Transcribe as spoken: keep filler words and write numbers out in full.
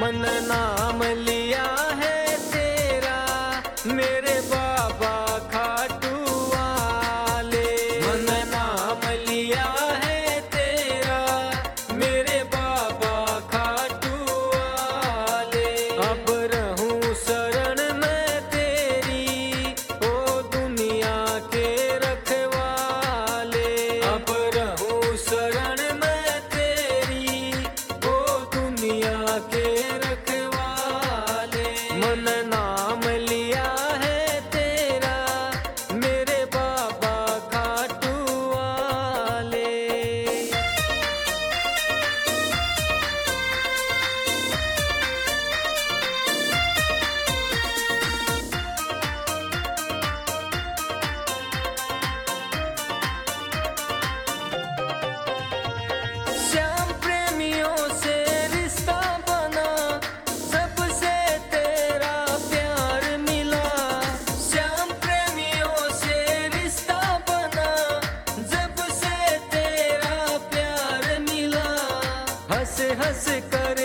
मन नाम लिया है तेरा मेरे बाबा खाटू वाले। मन नाम लिया है तेरा मेरे बाबा खाटू वाले। अब रहूं शरण में तेरी ओ दुनिया के रखवाले। अब रहूं शरण में तेरी ओ दुनिया के रखवाले। मन नाम लिया है तेरा मेरे बाबा खाटू वाले। श्याम प्रेमियों से रिश्ता बना सबसे तेरा प्यार मिला। श्याम प्रेमियों से रिश्ता बना जब से तेरा प्यार मिला। हंस हंस कर